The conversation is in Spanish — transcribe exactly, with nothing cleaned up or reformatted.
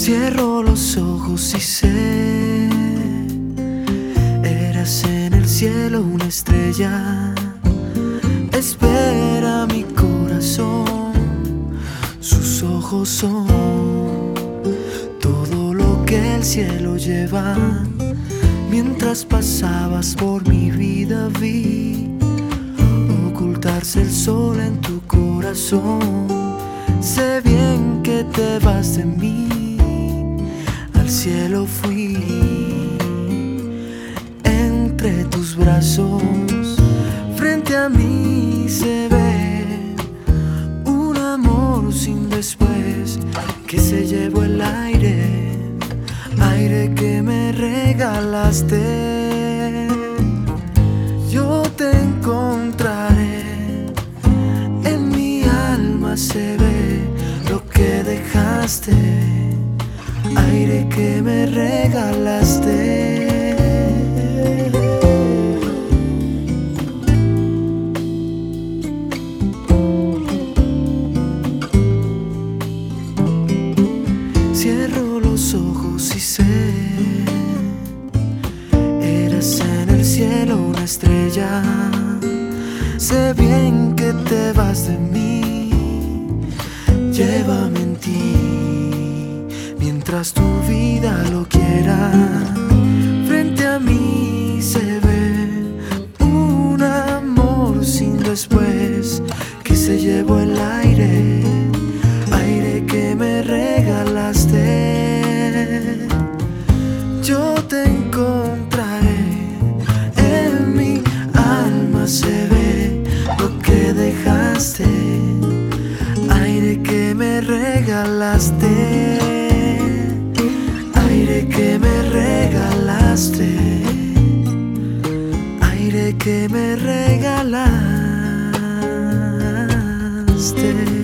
Cierro los ojos y sé, eras en el cielo una estrella. Espera mi corazón, sus ojos son todo lo que el cielo lleva. Mientras pasabas por mi vida vi ocultarse el sol en tu corazón. Sé bien que te vas de mí, al cielo fui. Entre tus brazos, frente a mí se ve un amor sin después que se llevó el aire, aire que me regalaste. Yo te encontraré, en mi alma se ve lo que dejaste, aire que me regalaste. Cierro los ojos y sé, eras en el cielo una estrella. Sé bien que te vas de mí, llévame en ti mientras tu vida lo quiera. Frente a mí se ve un amor sin después que se llevó el aire, aire que me regalaste. Yo te encontraré, en mi alma se ve lo que dejaste, aire que me regalaste, aire que me regalaste, aire que me regalaste.